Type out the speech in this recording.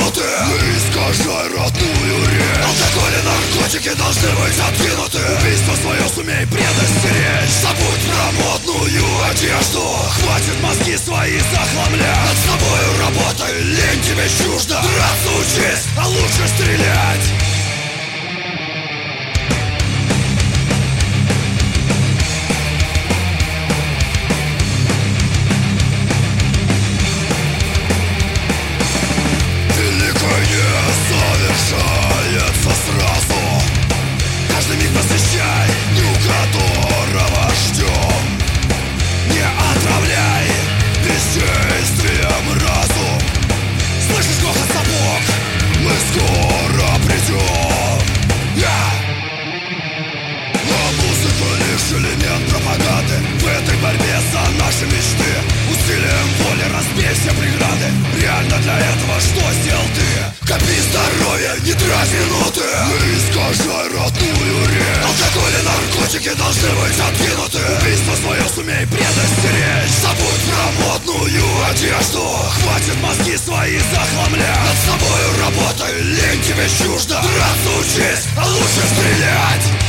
минуты. Не искажай родную речь. Алкоголь и наркотики должны быть откинуты. Убийство свое сумей предостеречь. Забудь про модную одежду. Хватит мозги свои захламлять. Над собою работай, лень тебе чужда. Драться учись, а лучше стрелять. Совершается сразу. Каждый миг посвящай, дню которого ждем. Не отравляй бездействием разум. Слышишь грохот сапог? Мы скоро придем. А музыка лишь элемент пропаганды. В этой борьбе за наши мечты усилием воли разбей все преграды. Реально для этого что сделал ты? Копи здоровье, не трать минуты. Не искажай родную речь. Алкоголь и наркотики должны быть откинуты. Убийство свое сумей предостеречь. Забудь про модную одежду. Хватит мозги свои захламлять. Над собою работай, лень тебе чужда. Драться учись, а лучше стрелять.